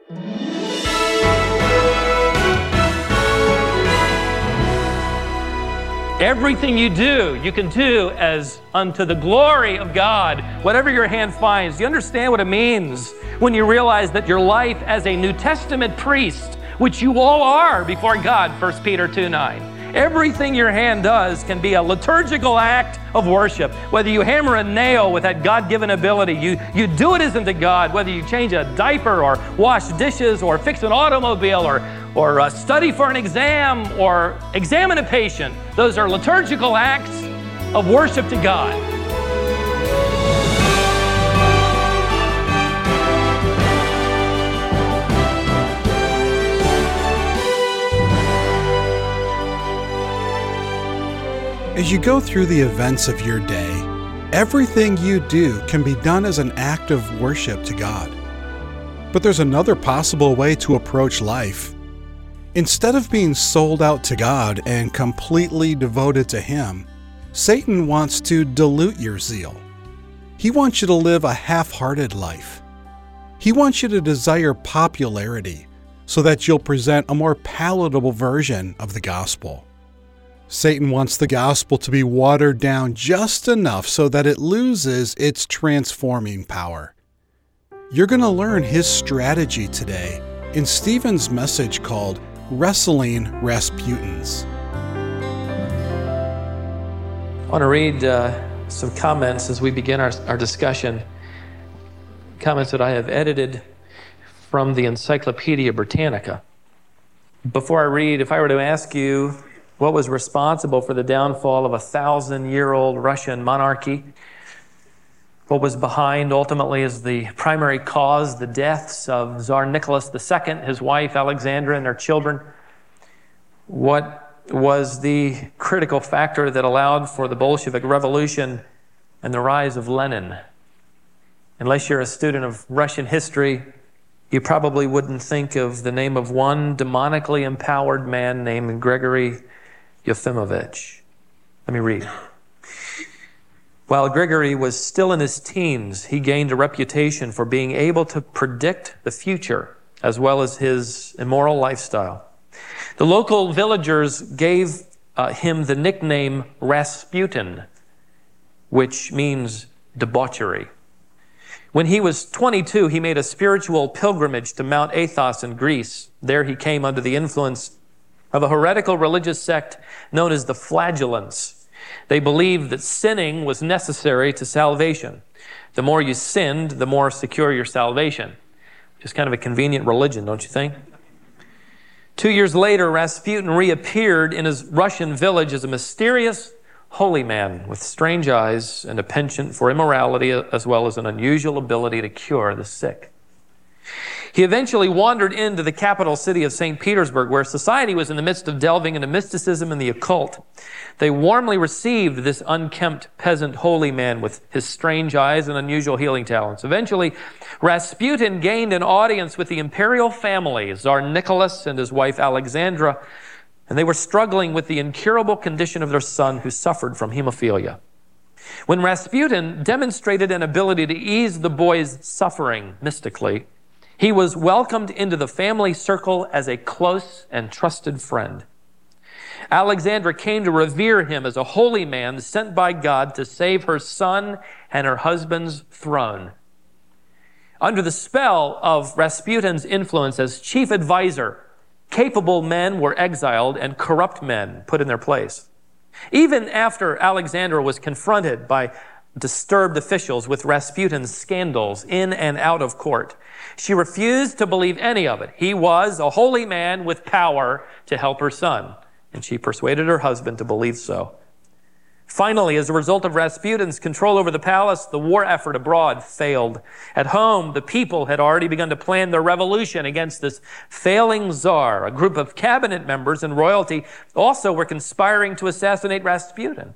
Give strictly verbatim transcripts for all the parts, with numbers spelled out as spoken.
Everything you do, you can do as unto the glory of God, whatever your hand finds. Do you understand what it means when you realize that your life as a New Testament priest, which you all are before God, First Peter two nine, everything your hand does can be a liturgical act of worship. Whether you hammer a nail with that God-given ability, you, you do it as unto God. Whether you change a diaper or wash dishes or fix an automobile or, or uh, study for an exam or examine a patient, those are liturgical acts of worship to God. As you go through the events of your day, everything you do can be done as an act of worship to God. But there's another possible way to approach life. Instead of being sold out to God and completely devoted to Him, Satan wants to dilute your zeal. He wants you to live a half-hearted life. He wants you to desire popularity so that you'll present a more palatable version of the gospel. Satan wants the gospel to be watered down just enough so that it loses its transforming power. You're going to learn his strategy today in Stephen's message called Wrestling Rasputins. I want to read uh, some comments as we begin our, our discussion. Comments that I have edited from the Encyclopedia Britannica. Before I read, if I were to ask you what was responsible for the downfall of a thousand-year-old Russian monarchy, what was behind ultimately as the primary cause the deaths of Tsar Nicholas the Second, his wife Alexandra, and their children, what was the critical factor that allowed for the Bolshevik Revolution and the rise of Lenin? Unless you're a student of Russian history, you probably wouldn't think of the name of one demonically empowered man named Gregory Yefimovich. Let me read. While Grigory was still in his teens, he gained a reputation for being able to predict the future as well as his immoral lifestyle. The local villagers gave uh, him the nickname Rasputin, which means debauchery. When he was twenty-two, he made a spiritual pilgrimage to Mount Athos in Greece. There he came under the influence of a heretical religious sect known as the Flagellants. They believed that sinning was necessary to salvation. The more you sinned, the more secure your salvation. Just kind of a convenient religion, don't you think? Two years later, Rasputin reappeared in his Russian village as a mysterious holy man with strange eyes and a penchant for immorality, as well as an unusual ability to cure the sick. He eventually wandered into the capital city of Saint Petersburg, where society was in the midst of delving into mysticism and the occult. They warmly received this unkempt peasant holy man with his strange eyes and unusual healing talents. Eventually, Rasputin gained an audience with the imperial family, Tsar Nicholas and his wife Alexandra, and they were struggling with the incurable condition of their son who suffered from hemophilia. When Rasputin demonstrated an ability to ease the boy's suffering mystically, he was welcomed into the family circle as a close and trusted friend. Alexandra came to revere him as a holy man sent by God to save her son and her husband's throne. Under the spell of Rasputin's influence as chief advisor, capable men were exiled and corrupt men put in their place. Even after Alexandra was confronted by disturbed officials with Rasputin's scandals in and out of court, she refused to believe any of it. He was a holy man with power to help her son, and she persuaded her husband to believe so. Finally, as a result of Rasputin's control over the palace, the war effort abroad failed. At home, the people had already begun to plan their revolution against this failing czar. A group of cabinet members and royalty also were conspiring to assassinate Rasputin.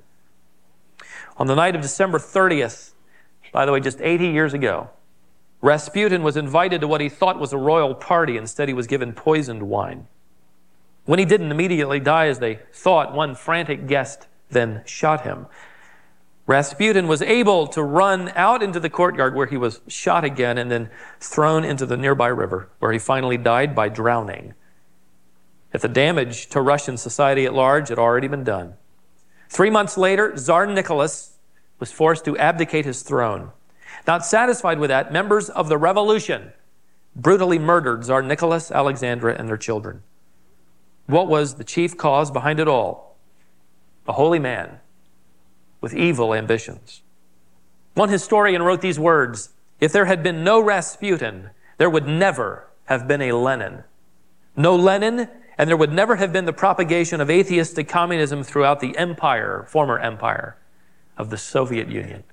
On the night of December thirtieth, by the way, just eighty years ago, Rasputin was invited to what he thought was a royal party. Instead, he was given poisoned wine. When he didn't immediately die, as they thought, one frantic guest then shot him. Rasputin was able to run out into the courtyard where he was shot again and then thrown into the nearby river, where he finally died by drowning. If the damage to Russian society at large had already been done. Three months later, Tsar Nicholas was forced to abdicate his throne. Not satisfied with that, members of the revolution brutally murdered Tsar Nicholas, Alexandra, and their children. What was the chief cause behind it all? A holy man with evil ambitions. One historian wrote these words, "If there had been no Rasputin, there would never have been a Lenin. No Lenin, and there would never have been the propagation of atheistic communism throughout the empire, former empire of the Soviet Union."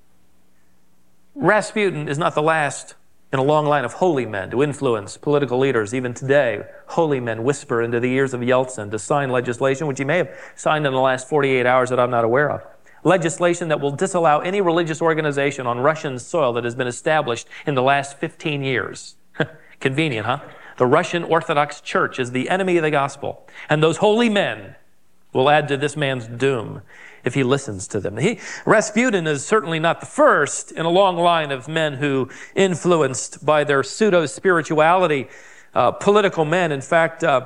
Rasputin is not the last in a long line of holy men to influence political leaders. Even today, holy men whisper into the ears of Yeltsin to sign legislation, which he may have signed in the last forty-eight hours that I'm not aware of. Legislation that will disallow any religious organization on Russian soil that has been established in the last fifteen years. Convenient, huh? The Russian Orthodox Church is the enemy of the gospel. And those holy men will add to this man's doom if he listens to them. He, Rasputin is certainly not the first in a long line of men who, influenced by their pseudo-spirituality, uh, political men. In fact, uh,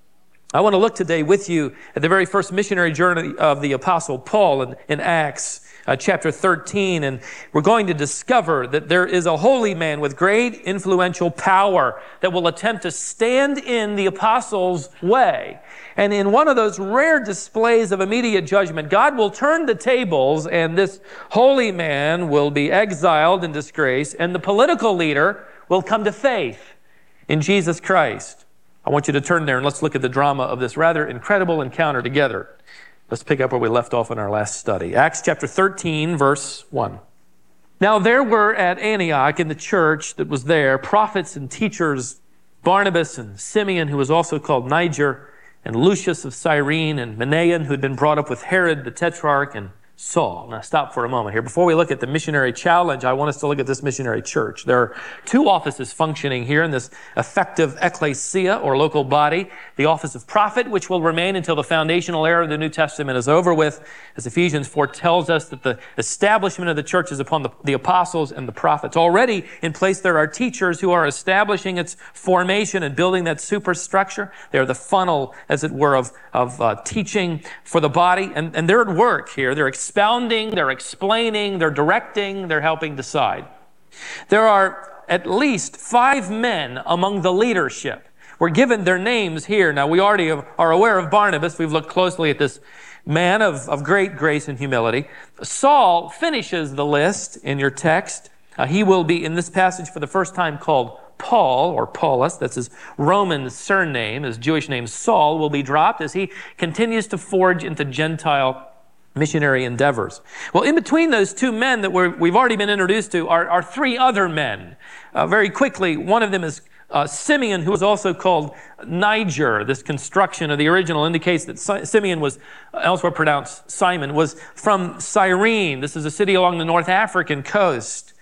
I want to look today with you at the very first missionary journey of the Apostle Paul in, in Acts uh, chapter thirteen, and we're going to discover that there is a holy man with great influential power that will attempt to stand in the apostles' way. And in one of those rare displays of immediate judgment, God will turn the tables, and this holy man will be exiled in disgrace, and the political leader will come to faith in Jesus Christ. I want you to turn there and let's look at the drama of this rather incredible encounter together. Let's pick up where we left off in our last study. Acts chapter thirteen, verse one. Now there were at Antioch in the church that was there prophets and teachers, Barnabas and Simeon, who was also called Niger, and Lucius of Cyrene, and Manaen, who had been brought up with Herod the Tetrarch, and Saul. Now stop for a moment here. Before we look at the missionary challenge, I want us to look at this missionary church. There are two offices functioning here in this effective ecclesia or local body. The office of prophet, which will remain until the foundational era of the New Testament is over with, as Ephesians four tells us that the establishment of the church is upon the, the apostles and the prophets. Already in place there are teachers who are establishing its formation and building that superstructure. They're the funnel, as it were, of, of uh, teaching for the body. And, and they're at work here. They're expounding, they're explaining, they're directing, they're helping decide. There are at least five men among the leadership. We're given their names here. Now, we already are aware of Barnabas. We've looked closely at this man of, of great grace and humility. Saul finishes the list in your text. Uh, he will be, in this passage, for the first time called Paul, or Paulus. That's his Roman surname. His Jewish name, Saul, will be dropped as he continues to forge into Gentile missionary endeavors. Well, in between those two men that we're, we've already been introduced to are, are three other men. Uh, very quickly, one of them is uh, Simeon, who is also called Niger. This construction of the original indicates that si- Simeon was, elsewhere pronounced Simon, was from Cyrene. This is a city along the North African coast.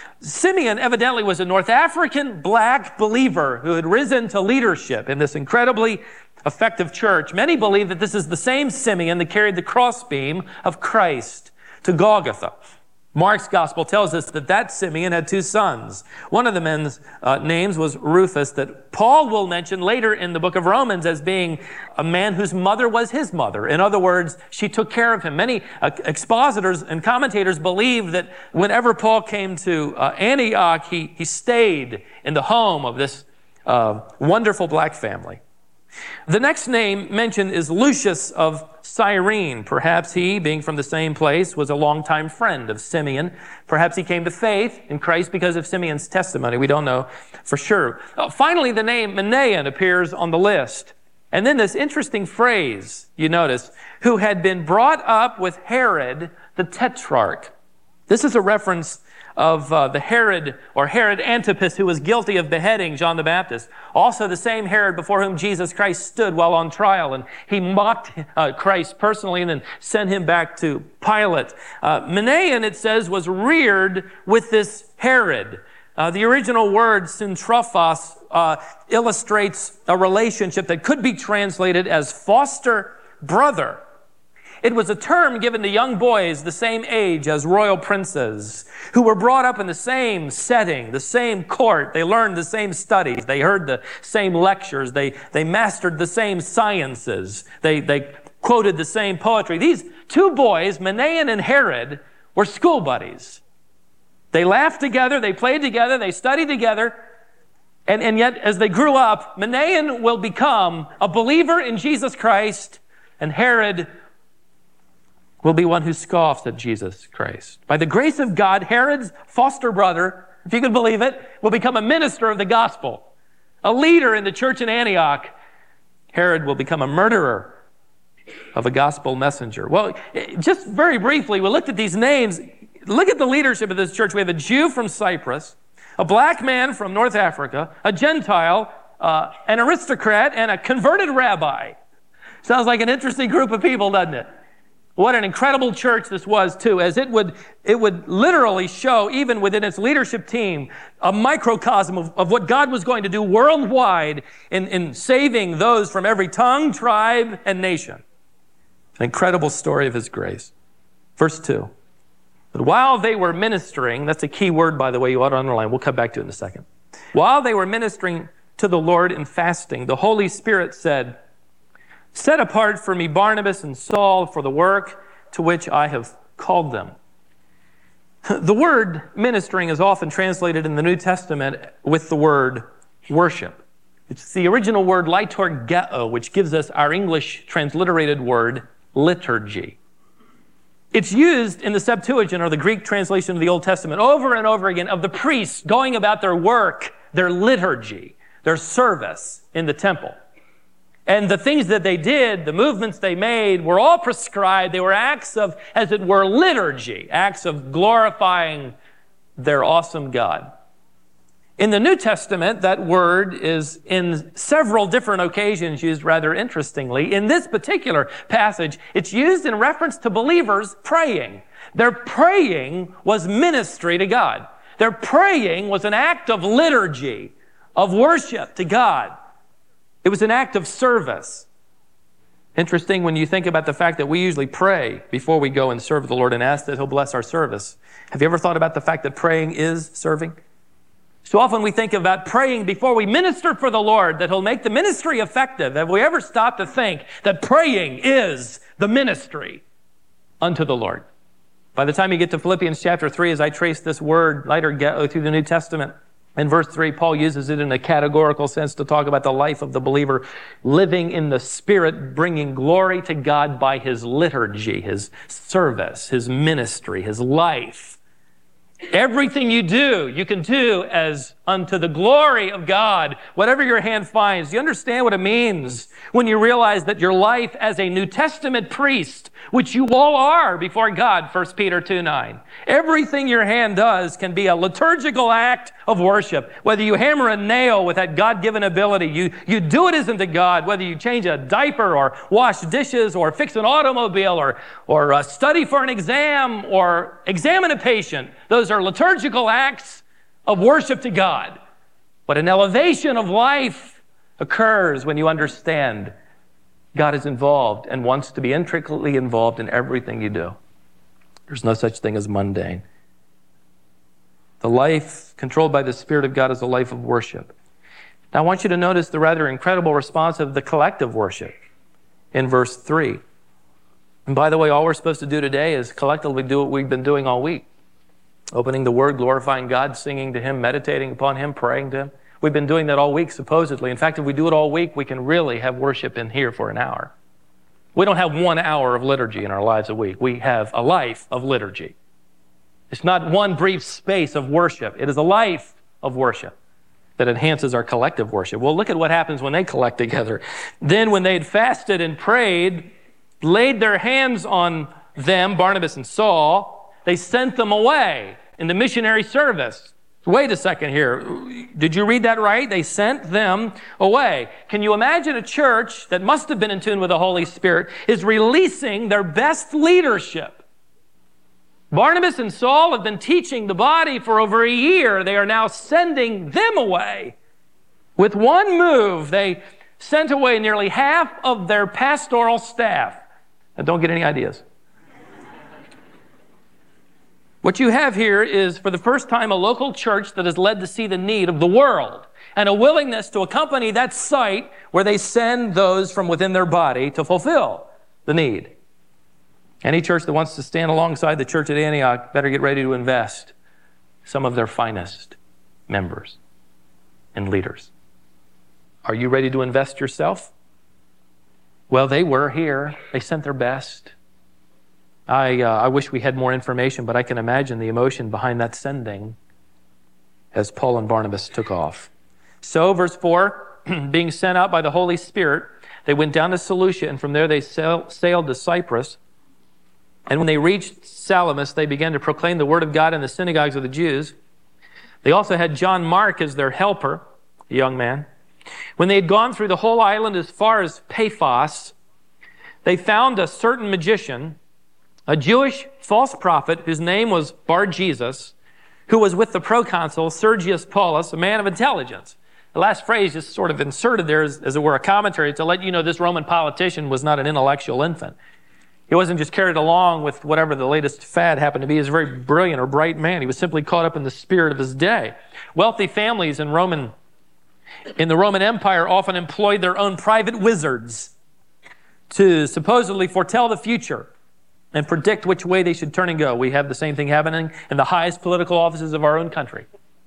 Simeon evidently was a North African black believer who had risen to leadership in this incredibly effective church. Many believe that this is the same Simeon that carried the crossbeam of Christ to Golgotha. Mark's gospel tells us that that Simeon had two sons. One of the men's uh, names was Rufus, that Paul will mention later in the book of Romans as being a man whose mother was his mother. In other words, she took care of him. Many uh, expositors and commentators believe that whenever Paul came to uh, Antioch, he, he stayed in the home of this uh, wonderful black family. The next name mentioned is Lucius of Cyrene. Perhaps he, being from the same place, was a longtime friend of Simeon. Perhaps he came to faith in Christ because of Simeon's testimony. We don't know for sure. Uh, finally, the name Manaen appears on the list. And then this interesting phrase, you notice, who had been brought up with Herod the Tetrarch. This is a reference of uh, the Herod, or Herod Antipas, who was guilty of beheading John the Baptist. Also the same Herod before whom Jesus Christ stood while on trial, and he mocked uh, Christ personally and then sent him back to Pilate. Uh, Manaen, it says, was reared with this Herod. Uh, the original word, syntrophos, uh, illustrates a relationship that could be translated as foster brother. It was a term given to young boys the same age as royal princes who were brought up in the same setting, the same court. They learned the same studies. They heard the same lectures. They, they mastered the same sciences. They, they quoted the same poetry. These two boys, Manaen and Herod, were school buddies. They laughed together. They played together. They studied together. And, and yet, as they grew up, Manaen will become a believer in Jesus Christ, and Herod will be one who scoffs at Jesus Christ. By the grace of God, Herod's foster brother, if you can believe it, will become a minister of the gospel, a leader in the church in Antioch. Herod will become a murderer of a gospel messenger. Well, just very briefly, we looked at these names. Look at the leadership of this church. We have a Jew from Cyprus, a black man from North Africa, a Gentile, uh, an aristocrat, and a converted rabbi. Sounds like an interesting group of people, doesn't it? What an incredible church this was, too, as it would, it would literally show, even within its leadership team, a microcosm of, of what God was going to do worldwide in, in saving those from every tongue, tribe, and nation. An incredible story of His grace. Verse two. But while they were ministering, that's a key word, by the way, you ought to underline. We'll come back to it in a second. While they were ministering to the Lord in fasting, the Holy Spirit said, "Set apart for me Barnabas and Saul for the work to which I have called them." The word ministering is often translated in the New Testament with the word worship. It's the original word liturgeo, which gives us our English transliterated word liturgy. It's used in the Septuagint, or the Greek translation of the Old Testament, over and over again of the priests going about their work, their liturgy, their service in the temple. And the things that they did, the movements they made, were all prescribed. They were acts of, as it were, liturgy, acts of glorifying their awesome God. In the New Testament, that word is in several different occasions used rather interestingly. In this particular passage, it's used in reference to believers praying. Their praying was ministry to God. Their praying was an act of liturgy, of worship to God. It was an act of service. Interesting when you think about the fact that we usually pray before we go and serve the Lord and ask that He'll bless our service. Have you ever thought about the fact that praying is serving? So often we think about praying before we minister for the Lord, that He'll make the ministry effective. Have we ever stopped to think that praying is the ministry unto the Lord? By the time you get to Philippians chapter three, as I trace this word, liturgeo, through the New Testament, in verse three, Paul uses it in a categorical sense to talk about the life of the believer living in the Spirit, bringing glory to God by his liturgy, his service, his ministry, his life. Everything you do, you can do as unto the glory of God, whatever your hand finds. Do you understand what it means when you realize that your life as a New Testament priest, which you all are before God, First Peter two nine, everything your hand does can be a liturgical act of worship. Whether you hammer a nail with that God-given ability, you, you do it as unto God. Whether you change a diaper or wash dishes or fix an automobile or, or uh, study for an exam or examine a patient, those are liturgical acts of worship to God. But an elevation of life occurs when you understand God is involved and wants to be intricately involved in everything you do. There's no such thing as mundane. The life controlled by the Spirit of God is a life of worship. Now I want you to notice the rather incredible response of the collective worship in verse three. And by the way, all we're supposed to do today is collectively do what we've been doing all week. Opening the Word, glorifying God, singing to Him, meditating upon Him, praying to Him. We've been doing that all week, supposedly. In fact, if we do it all week, we can really have worship in here for an hour. We don't have one hour of liturgy in our lives a week. We have a life of liturgy. It's not one brief space of worship. It is a life of worship that enhances our collective worship. Well, look at what happens when they collect together. Then when they had fasted and prayed, laid their hands on them, Barnabas and Saul, they sent them away in the missionary service. Wait a second here. Did you read that right? They sent them away. Can you imagine a church that must have been in tune with the Holy Spirit is releasing their best leadership? Barnabas and Saul have been teaching the body for over a year. They are now sending them away. With one move, they sent away nearly half of their pastoral staff. And don't get any ideas. What you have here is, for the first time, a local church that is led to see the need of the world and a willingness to accompany that site where they send those from within their body to fulfill the need. Any church that wants to stand alongside the church at Antioch better get ready to invest some of their finest members and leaders. Are you ready to invest yourself? Well, they were here. They sent their best. I, uh, I wish we had more information, but I can imagine the emotion behind that sending as Paul and Barnabas took off. So, verse four, being sent out by the Holy Spirit, they went down to Seleucia, and from there they sail, sailed to Cyprus. And when they reached Salamis, they began to proclaim the word of God in the synagogues of the Jews. They also had John Mark as their helper, a young man. When they had gone through the whole island as far as Paphos, they found a certain magician, a Jewish false prophet whose name was Bar-Jesus, who was with the proconsul Sergius Paulus, a man of intelligence. The last phrase is sort of inserted there as, as it were a commentary to let you know this Roman politician was not an intellectual infant. He wasn't just carried along with whatever the latest fad happened to be. He was a very brilliant or bright man. He was simply caught up in the spirit of his day. Wealthy families in Roman, in the Roman Empire often employed their own private wizards to supposedly foretell the future and predict which way they should turn and go. We have the same thing happening in the highest political offices of our own country.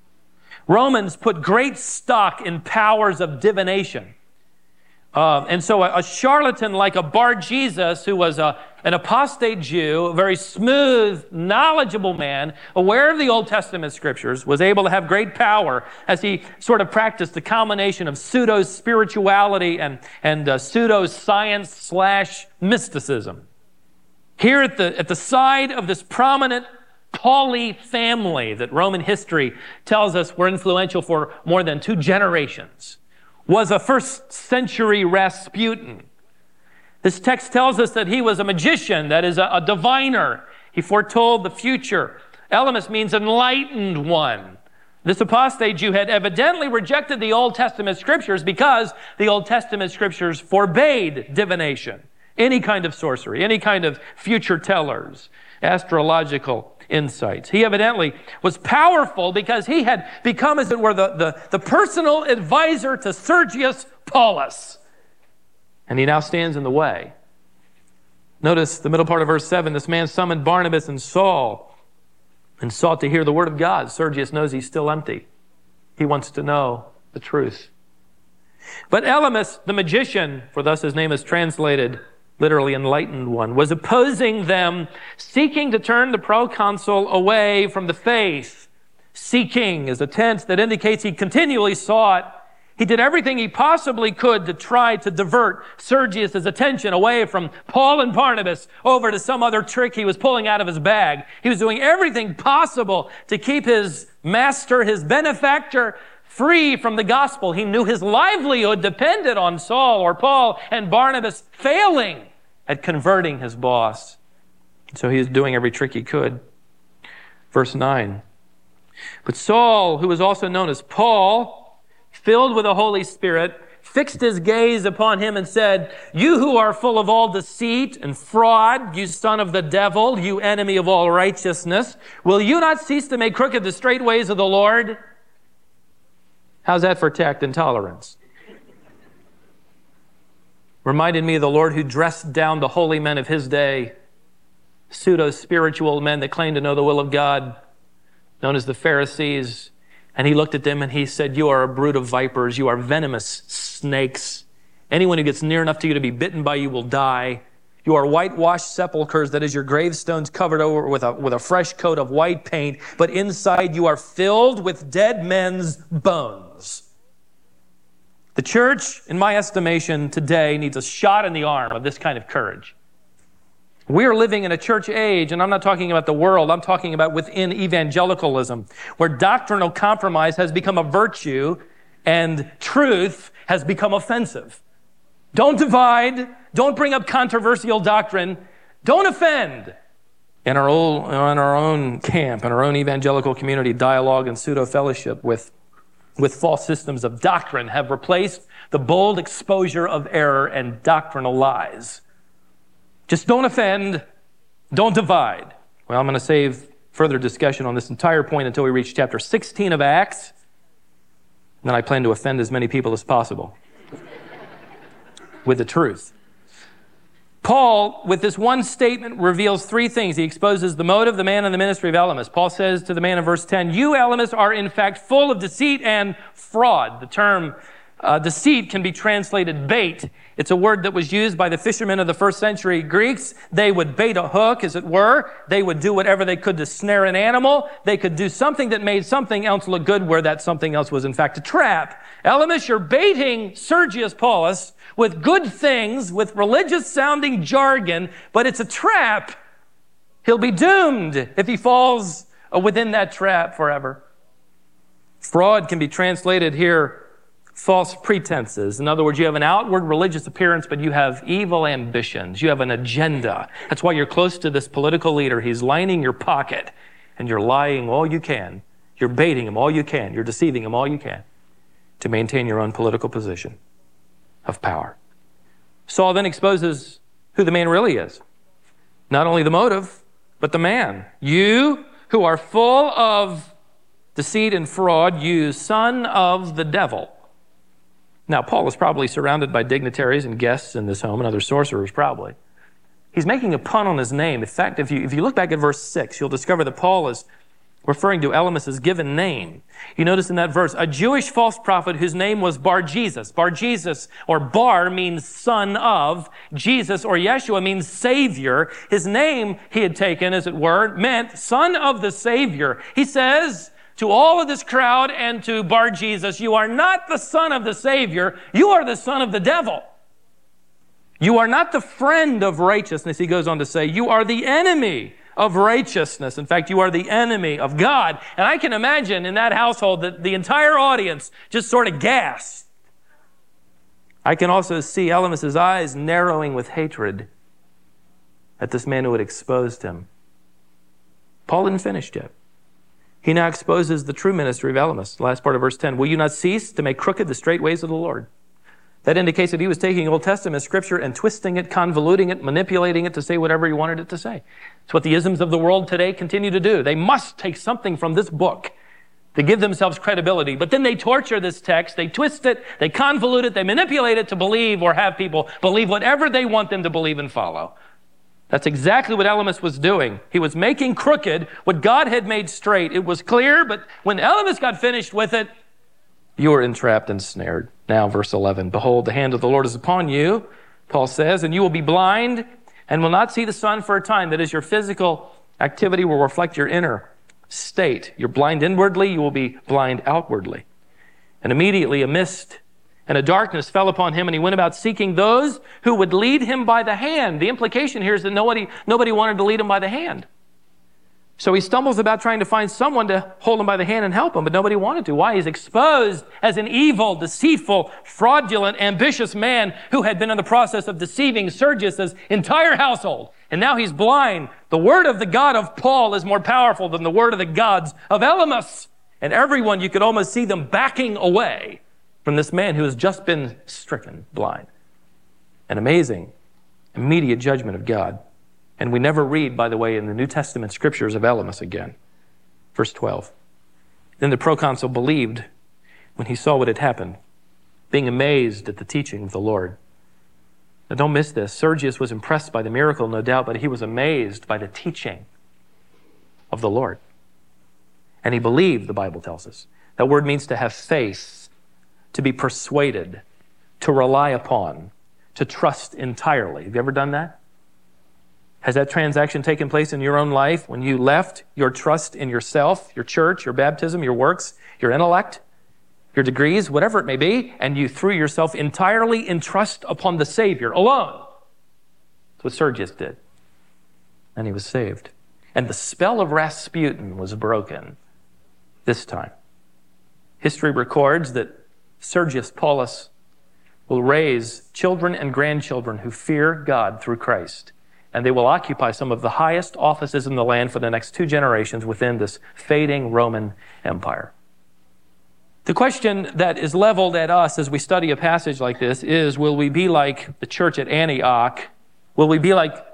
Romans put great stock in powers of divination. Uh, and so a, a charlatan like a Bar-Jesus, who was a, an apostate Jew, a very smooth, knowledgeable man, aware of the Old Testament scriptures, was able to have great power as he sort of practiced the combination of pseudo-spirituality and, and uh, pseudo-science slash mysticism. Here at the, at the side of this prominent Pauli family that Roman history tells us were influential for more than two generations, was a first century Rasputin. This text tells us that he was a magician, that is a, a diviner. He foretold the future. Elymas means enlightened one. This apostate Jew had evidently rejected the Old Testament scriptures because the Old Testament scriptures forbade divination, any kind of sorcery, any kind of future tellers, astrological insights. He evidently was powerful because he had become, as it were, the, the, the personal advisor to Sergius Paulus. And he now stands in the way. Notice the middle part of verse seven. This man summoned Barnabas and Saul and sought to hear the word of God. Sergius knows he's still empty. He wants to know the truth. But Elymas, the magician, for thus his name is translated, literally enlightened one, was opposing them, seeking to turn the proconsul away from the faith. Seeking is a tense that indicates he continually sought. He did everything he possibly could to try to divert Sergius' attention away from Paul and Barnabas over to some other trick he was pulling out of his bag. He was doing everything possible to keep his master, his benefactor, free from the gospel. He knew his livelihood depended on Saul or Paul and Barnabas failing at converting his boss. So he was doing every trick he could. Verse nine. But Saul, who was also known as Paul, filled with the Holy Spirit, fixed his gaze upon him and said, "You who are full of all deceit and fraud, you son of the devil, you enemy of all righteousness, will you not cease to make crooked the straight ways of the Lord?" How's that for tact and tolerance? Reminded me of the Lord who dressed down the holy men of his day, pseudo-spiritual men that claimed to know the will of God, known as the Pharisees. And he looked at them and he said, "You are a brood of vipers. You are venomous snakes. Anyone who gets near enough to you to be bitten by you will die. You are whitewashed sepulchres, that is, your gravestones covered over with a, with a fresh coat of white paint, but inside you are filled with dead men's bones." The church, in my estimation, today needs a shot in the arm of this kind of courage. We are living in a church age, and I'm not talking about the world, I'm talking about within evangelicalism, where doctrinal compromise has become a virtue and truth has become offensive. Don't divide, don't bring up controversial doctrine, don't offend. In our own, in our own camp, in our own evangelical community, dialogue and pseudo-fellowship with with false systems of doctrine have replaced the bold exposure of error and doctrinal lies. Just don't offend, don't divide. Well, I'm going to save further discussion on this entire point until we reach chapter sixteen of Acts. And then I plan to offend as many people as possible with the truth. Paul, with this one statement, reveals three things. He exposes the motive, the man, and the ministry of Elymas. Paul says to the man in verse ten, you, Elymas, are in fact full of deceit and fraud. The term uh, deceit can be translated bait. It's a word that was used by the fishermen of the first century Greeks. They would bait a hook, as it were. They would do whatever they could to snare an animal. They could do something that made something else look good where that something else was in fact a trap. Elymas, you're baiting Sergius Paulus with good things, with religious-sounding jargon, but it's a trap. He'll be doomed if he falls within that trap forever. Fraud can be translated here false pretenses. In other words, you have an outward religious appearance, but you have evil ambitions. You have an agenda. That's why you're close to this political leader. He's lining your pocket, and you're lying all you can. You're baiting him all you can. You're deceiving him all you can to maintain your own political position of power. Saul then exposes who the man really is. Not only the motive, but the man. You who are full of deceit and fraud, you son of the devil. Now, Paul is probably surrounded by dignitaries and guests in this home and other sorcerers probably. He's making a pun on his name. In fact, if you, if you look back at verse six, you'll discover that Paul is referring to Elymas' given name. You notice in that verse, a Jewish false prophet whose name was Bar-Jesus. Bar-Jesus, or Bar, means son of. Jesus, or Yeshua, means Savior. His name he had taken, as it were, meant son of the Savior. He says to all of this crowd and to Bar-Jesus, you are not the son of the Savior, you are the son of the devil. You are not the friend of righteousness, he goes on to say. You are the enemy of righteousness. In fact, you are the enemy of God. And I can imagine in that household that the entire audience just sort of gasped. I can also see Elymas' eyes narrowing with hatred at this man who had exposed him. Paul hadn't finished yet. He now exposes the true ministry of Elymas. Last part of verse ten. Will you not cease to make crooked the straight ways of the Lord? That indicates that he was taking Old Testament scripture and twisting it, convoluting it, manipulating it to say whatever he wanted it to say. It's what the isms of the world today continue to do. They must take something from this book to give themselves credibility. But then they torture this text, they twist it, they convolute it, they manipulate it to believe or have people believe whatever they want them to believe and follow. That's exactly what Elymas was doing. He was making crooked what God had made straight. It was clear, but when Elymas got finished with it, you were entrapped and snared. Now, verse eleven, behold, the hand of the Lord is upon you, Paul says, and you will be blind and will not see the sun for a time. That is, your physical activity will reflect your inner state. You're blind inwardly, you will be blind outwardly. And immediately a mist and a darkness fell upon him, and he went about seeking those who would lead him by the hand. The implication here is that nobody, nobody wanted to lead him by the hand. So he stumbles about trying to find someone to hold him by the hand and help him, but nobody wanted to. Why? He's exposed as an evil, deceitful, fraudulent, ambitious man who had been in the process of deceiving Sergius' entire household. And now he's blind. The word of the God of Paul is more powerful than the word of the gods of Elymas. And everyone, you could almost see them backing away from this man who has just been stricken blind. An amazing, immediate judgment of God. And we never read, by the way, in the New Testament scriptures of Elymas again. Verse twelve. Then the proconsul believed when he saw what had happened, being amazed at the teaching of the Lord. Now don't miss this. Sergius was impressed by the miracle, no doubt, but he was amazed by the teaching of the Lord. And he believed, the Bible tells us. That word means to have faith, to be persuaded, to rely upon, to trust entirely. Have you ever done that? Has that transaction taken place in your own life when you left your trust in yourself, your church, your baptism, your works, your intellect, your degrees, whatever it may be, and you threw yourself entirely in trust upon the Savior alone? That's what Sergius did. And he was saved. And the spell of Rasputin was broken this time. History records that Sergius Paulus will raise children and grandchildren who fear God through Christ. And they will occupy some of the highest offices in the land for the next two generations within this fading Roman Empire. The question that is leveled at us as we study a passage like this is, will we be like the church at Antioch? Will we be like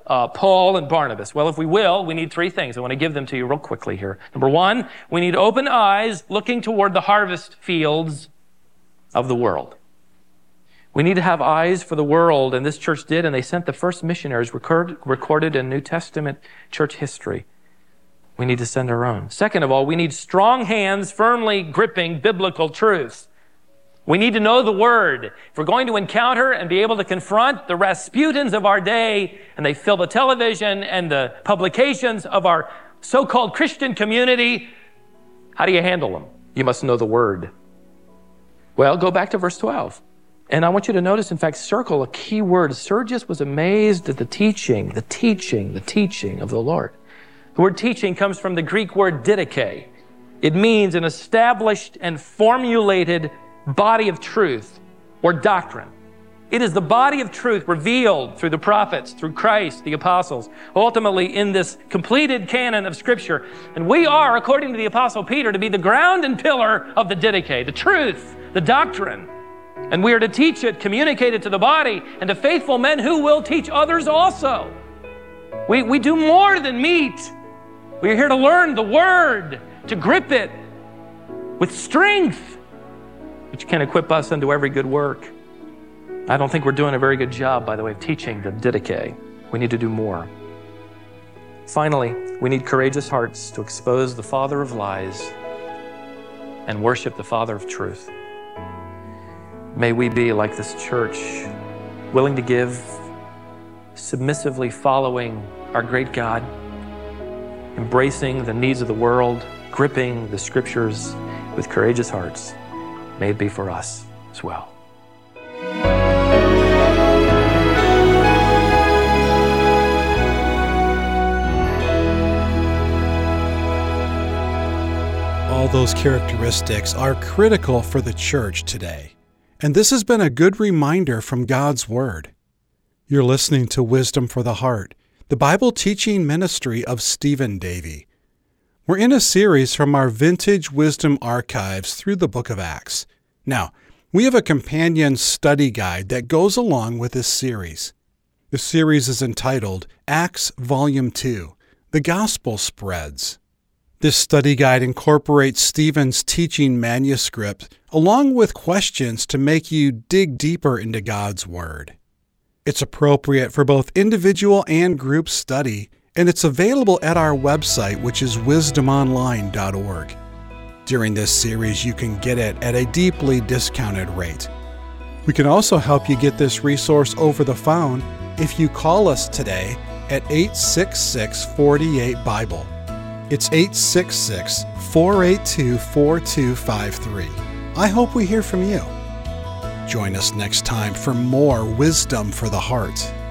uh, Paul and Barnabas? Well, if we will, we need three things. I want to give them to you real quickly here. Number one, we need open eyes looking toward the harvest fields of the world. We need to have eyes for the world, and this church did, and they sent the first missionaries record, recorded in New Testament church history. We need to send our own. Second of all, we need strong hands firmly gripping biblical truths. We need to know the Word. If we're going to encounter and be able to confront the Rasputins of our day, and they fill the television and the publications of our so-called Christian community, how do you handle them? You must know the Word. Well, go back to verse twelve. And I want you to notice, in fact, circle a key word. Sergius was amazed at the teaching, the teaching, the teaching of the Lord. The word teaching comes from the Greek word didache. It means an established and formulated body of truth or doctrine. It is the body of truth revealed through the prophets, through Christ, the apostles, ultimately in this completed canon of Scripture. And we are, according to the Apostle Peter, to be the ground and pillar of the didache, the truth, the doctrine. And we are to teach it, communicate it to the body, and to faithful men who will teach others also. We, we do more than meet. We are here to learn the Word, to grip it with strength, which can equip us unto every good work. I don't think we're doing a very good job, by the way, of teaching the didache. We need to do more. Finally, we need courageous hearts to expose the father of lies and worship the Father of truth. May we be like this church, willing to give, submissively following our great God, embracing the needs of the world, gripping the Scriptures with courageous hearts. May it be for us as well. All those characteristics are critical for the church today. And this has been a good reminder from God's Word. You're listening to Wisdom for the Heart, the Bible teaching ministry of Stephen Davey. We're in a series from our vintage wisdom archives through the book of Acts. Now, we have a companion study guide that goes along with this series. The series is entitled Acts Volume two, The Gospel Spreads. This study guide incorporates Stephen's teaching manuscript along with questions to make you dig deeper into God's Word. It's appropriate for both individual and group study, and it's available at our website, which is wisdom online dot org. During this series, you can get it at a deeply discounted rate. We can also help you get this resource over the phone if you call us today at eight six six, four eight, Bible. It's eight six six, four eight two, four two five three. I hope we hear from you. Join us next time for more Wisdom for the Heart.